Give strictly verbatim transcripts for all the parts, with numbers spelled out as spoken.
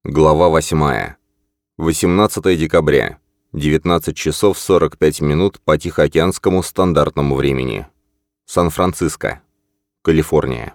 Глава восьмая. восемнадцатое декабря. девятнадцать часов сорок пять минут по Тихоокеанскому стандартному времени. Сан-Франциско, Калифорния.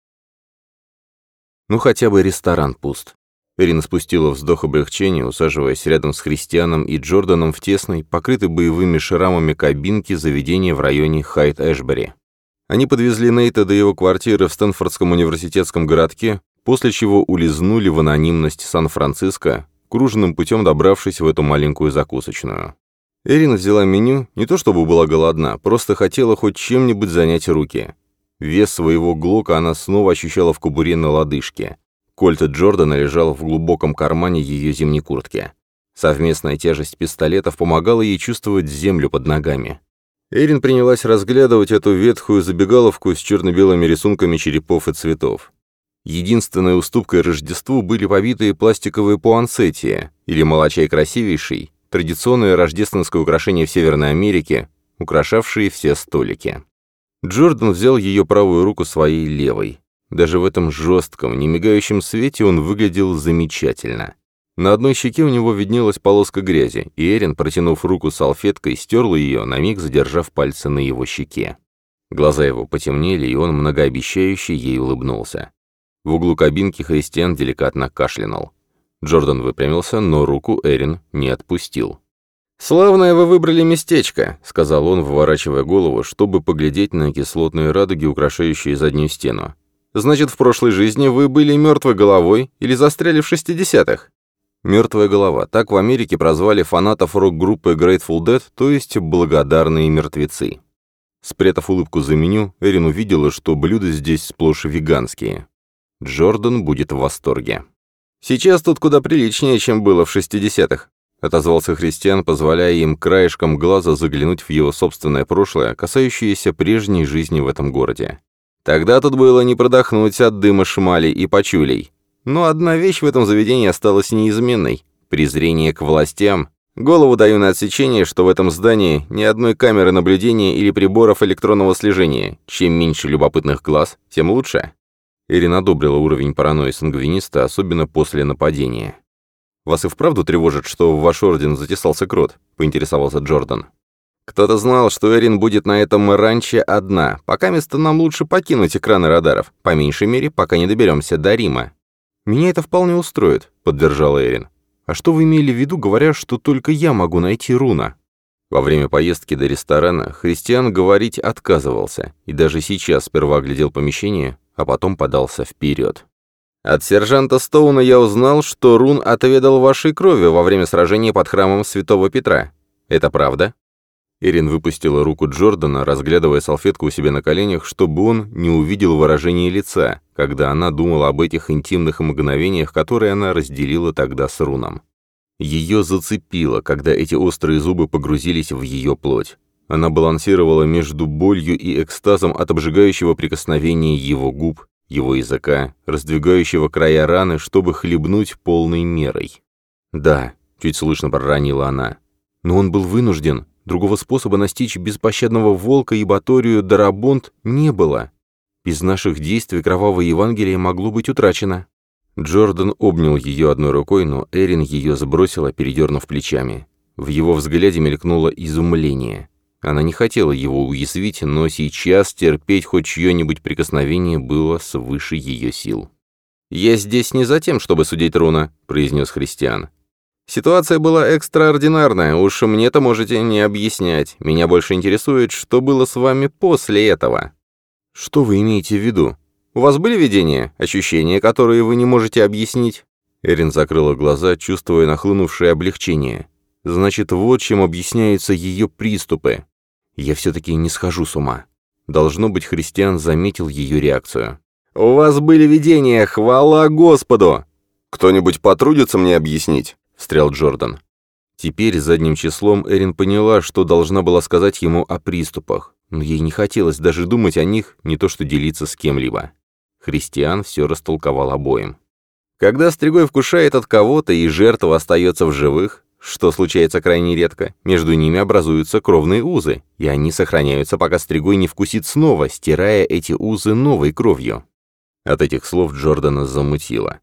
Ну хотя бы ресторан пуст. Эрин спустила вздох облегчения, усаживаясь рядом с Христианом и Джорданом в тесной, покрытой боевыми шрамами кабинке заведения в районе Хайт-Эшбери. Они подвезли Нейта до его квартиры в Стэнфордском университетском городке, после чего улизнули в анонимность Сан-Франциско, кружным путем добравшись в эту маленькую закусочную. Эрин взяла меню, не то чтобы была голодна, просто хотела хоть чем-нибудь занять руки. Вес своего глока она снова ощущала в кобуре на лодыжке. Кольт Джордана лежал в глубоком кармане ее зимней куртки. Совместная тяжесть пистолетов помогала ей чувствовать землю под ногами. Эрин принялась разглядывать эту ветхую забегаловку с черно-белыми рисунками черепов и цветов. Единственной уступкой Рождеству были побитые пластиковые пуансетия, или молочай красивейший, традиционное рождественское украшение в Северной Америке, украшавшие все столики. Джордан взял ее правую руку своей левой. Даже в этом жестком, немигающем свете он выглядел замечательно. На одной щеке у него виднелась полоска грязи, и Эрин, протянув руку салфеткой, стерла ее, на миг задержав пальцы на его щеке. Глаза его потемнели, и он многообещающе ей улыбнулся. В углу кабинки Христиан деликатно кашлянул. Джордан выпрямился, но руку Эрин не отпустил. «Славное вы выбрали местечко», — сказал он, выворачивая голову, чтобы поглядеть на кислотные радуги, украшающие заднюю стену. «Значит, в прошлой жизни вы были мертвой головой или застряли в шестидесятых?» «Мертвая голова» — так в Америке прозвали фанатов рок-группы Grateful Dead, то есть «благодарные мертвецы». Спрятав улыбку за меню, Эрин увидела, что блюда здесь сплошь веганские. Джордан будет в восторге. «Сейчас тут куда приличнее, чем было в шестидесятых», — отозвался Христиан, позволяя им краешком глаза заглянуть в его собственное прошлое, касающееся прежней жизни в этом городе. «Тогда тут было не продохнуть от дыма шмали и пачулей. Но одна вещь в этом заведении осталась неизменной — презрение к властям. Голову даю на отсечение, что в этом здании ни одной камеры наблюдения или приборов электронного слежения. Чем меньше любопытных глаз, тем лучше». Эрин одобрила уровень паранойи сангвиниста, особенно после нападения. «Вас и вправду тревожит, что в ваш орден затесался крот?» — поинтересовался Джордан. «Кто-то знал, что Эрин будет на этом ранче одна. Пока место нам лучше покинуть экраны радаров, по меньшей мере, пока не доберемся до Рима». «Меня это вполне устроит», — поддержала Эрин. «А что вы имели в виду, говоря, что только я могу найти Руна?» Во время поездки до ресторана Христиан говорить отказывался, и даже сейчас сперва оглядел помещение, а потом подался вперед. «От сержанта Стоуна я узнал, что Рун отведал вашей крови во время сражения под храмом Святого Петра. Это правда?» Эрин выпустила руку Джордана, разглядывая салфетку у себя на коленях, чтобы он не увидел выражение лица, когда она думала об этих интимных мгновениях, которые она разделила тогда с Руном. Ее зацепило, когда эти острые зубы погрузились в ее плоть. Она балансировала между болью и экстазом от обжигающего прикосновения его губ, его языка, раздвигающего края раны, чтобы хлебнуть полной мерой. «Да», — чуть слышно проронила она, — «но он был вынужден. Другого способа настичь беспощадного волка и Баторию Дарабонт не было. Без наших действий кровавое Евангелие могло быть утрачено». Джордан обнял ее одной рукой, но Эрин ее сбросила, передернув плечами. В его взгляде мелькнуло изумление. Она не хотела его уязвить, но сейчас терпеть хоть чье-нибудь прикосновение было свыше ее сил. «Я здесь не за тем, чтобы судить Руна», — произнес Христиан. «Ситуация была экстраординарная, уж мне-то можете не объяснять. Меня больше интересует, что было с вами после этого». «Что вы имеете в виду? У вас были видения, ощущения, которые вы не можете объяснить?» Эрин закрыла глаза, чувствуя нахлынувшее облегчение. «Значит, вот чем объясняются ее приступы. Я все-таки не схожу с ума». Должно быть, Христиан заметил ее реакцию. «У вас были видения, хвала Господу!» «Кто-нибудь потрудится мне объяснить?» — встрял Джордан. Теперь задним числом Эрин поняла, что должна была сказать ему о приступах, но ей не хотелось даже думать о них, не то что делиться с кем-либо. Христиан все растолковал обоим. Когда Стригой вкушает от кого-то и жертва остается в живых, что случается крайне редко, между ними образуются кровные узы, и они сохраняются, пока Стригой не вкусит снова, стирая эти узы новой кровью. От этих слов Джордана замутило.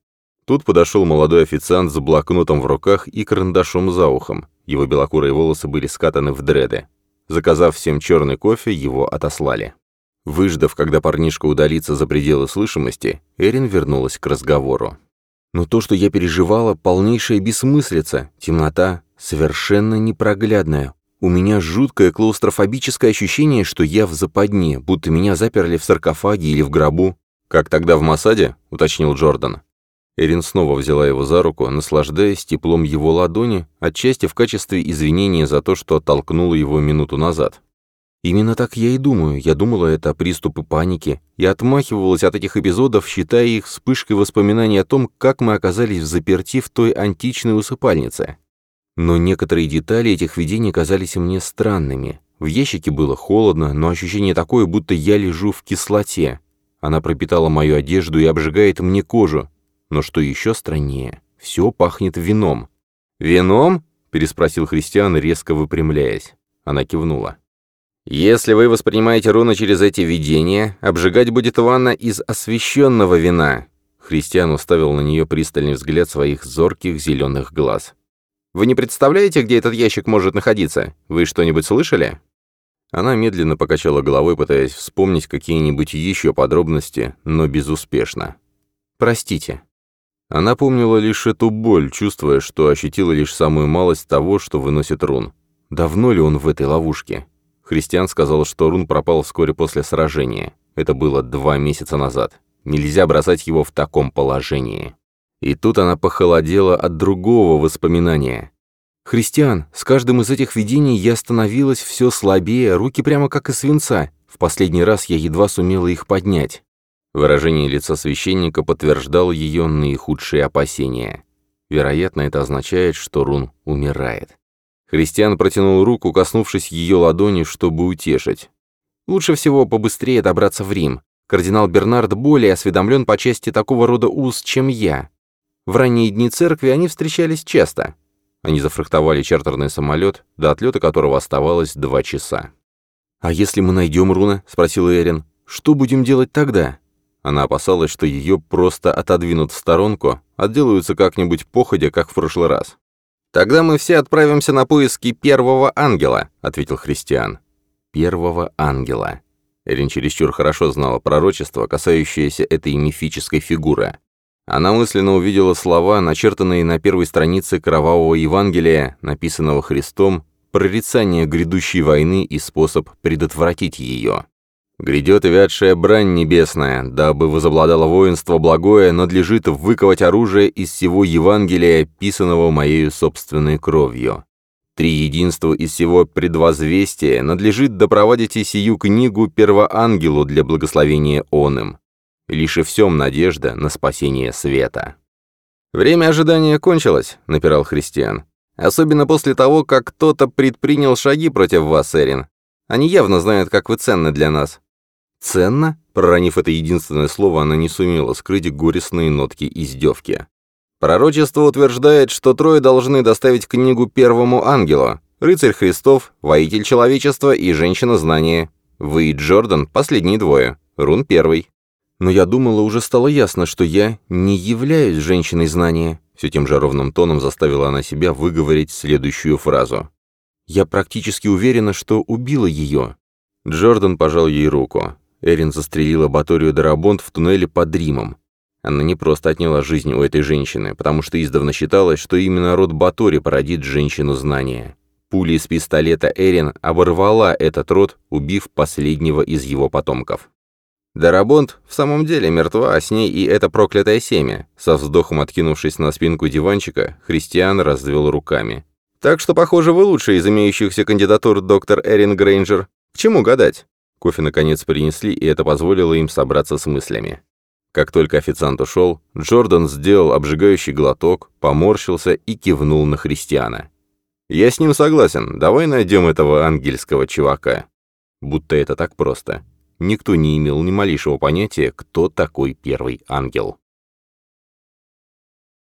Тут подошел молодой официант с блокнотом в руках и карандашом за ухом. Его белокурые волосы были скатаны в дреды. Заказав всем черный кофе, его отослали. Выждав, когда парнишка удалится за пределы слышимости, Эрин вернулась к разговору. Но то, что я переживала, полнейшая бессмыслица, темнота, совершенно непроглядная. У меня жуткое клаустрофобическое ощущение, что я в западне, будто меня заперли в саркофаге или в гробу. «Как тогда в Моссаде?» — уточнил Джордан. Эрин снова взяла его за руку, наслаждаясь теплом его ладони, отчасти в качестве извинения за то, что оттолкнула его минуту назад. «Именно так я и думаю. Я думала, это приступы паники. Я отмахивалась от этих эпизодов, считая их вспышкой воспоминаний о том, как мы оказались взаперти в той античной усыпальнице. Но некоторые детали этих видений казались мне странными. В ящике было холодно, но ощущение такое, будто я лежу в кислоте. Она пропитала мою одежду и обжигает мне кожу. Но что еще страннее, все пахнет вином». «Вином?» — переспросил Христиан, резко выпрямляясь. Она кивнула. «Если вы воспринимаете руны через эти видения, обжигать будет ванна из освященного вина». Христиан уставил на нее пристальный взгляд своих зорких зеленых глаз. «Вы не представляете, где этот ящик может находиться? Вы что-нибудь слышали?» Она медленно покачала головой, пытаясь вспомнить какие-нибудь еще подробности, но безуспешно. «Простите». Она помнила лишь эту боль, чувствуя, что ощутила лишь самую малость того, что выносит рун. Давно ли он в этой ловушке? Христиан сказал, что рун пропал вскоре после сражения. Это было два месяца назад. Нельзя бросать его в таком положении. И тут она похолодела от другого воспоминания. «Христиан, с каждым из этих видений я становилась все слабее, руки прямо как из свинца. В последний раз я едва сумела их поднять». Выражение лица священника подтверждало ее наихудшие опасения. Вероятно, это означает, что рун умирает. Христиан протянул руку, коснувшись ее ладони, чтобы утешить. «Лучше всего побыстрее добраться в Рим. Кардинал Бернард более осведомлен по части такого рода уз, чем я. В ранние дни церкви они встречались часто». Они зафрахтовали чартерный самолет, до отлета которого оставалось два часа. «А если мы найдем руны?» — спросил Эрин. «Что будем делать тогда?» Она опасалась, что ее просто отодвинут в сторонку, отделаются как-нибудь походя, как в прошлый раз. «Тогда мы все отправимся на поиски первого ангела», — ответил Христиан. «Первого ангела». Эрин чересчур хорошо знала пророчество, касающееся этой мифической фигуры. Она мысленно увидела слова, начертанные на первой странице Кровавого Евангелия, написанного Христом, прорицание грядущей войны и способ предотвратить ее. «Грядет вятшая брань небесная, дабы возобладало воинство благое, надлежит выковать оружие из всего Евангелия, писанного моею собственной кровью. Три единства из всего предвозвестия надлежит допроводить и сию книгу первоангелу для благословения оным. Лишь и всем надежда на спасение света». «Время ожидания кончилось», — напирал Христиан. «Особенно после того, как кто-то предпринял шаги против вас, Эрин. Они явно знают, как вы ценны для нас». «Ценно?» — проронив это единственное слово, она не сумела скрыть горестные нотки издевки. «Пророчество утверждает, что трое должны доставить книгу первому ангелу. Рыцарь Христов, воитель человечества и женщина знания. Вы и Джордан — последние двое. Рун первый». «Но я думала, уже стало ясно, что я не являюсь женщиной знания». Все тем же ровным тоном заставила она себя выговорить следующую фразу. «Я практически уверена, что убила ее». Джордан пожал ей руку. Эрин застрелила Баторию Дарабонт в туннеле под Римом. Она не просто отняла жизнь у этой женщины, потому что издавна считалось, что именно род Батори породит женщину знания. Пуля из пистолета Эрин оборвала этот род, убив последнего из его потомков. Дарабонт в самом деле мертва, а с ней и это проклятое семя. Со вздохом откинувшись на спинку диванчика, Христиан развел руками. «Так что, похоже, вы лучший из имеющихся кандидатур, доктор Эрин Грейнджер. К чему гадать?» Кофе наконец принесли, и это позволило им собраться с мыслями. Как только официант ушел, Джордан сделал обжигающий глоток, поморщился и кивнул на Христиана. «Я с ним согласен. Давай найдем этого ангельского чувака». Будто это так просто. Никто не имел ни малейшего понятия, кто такой первый ангел.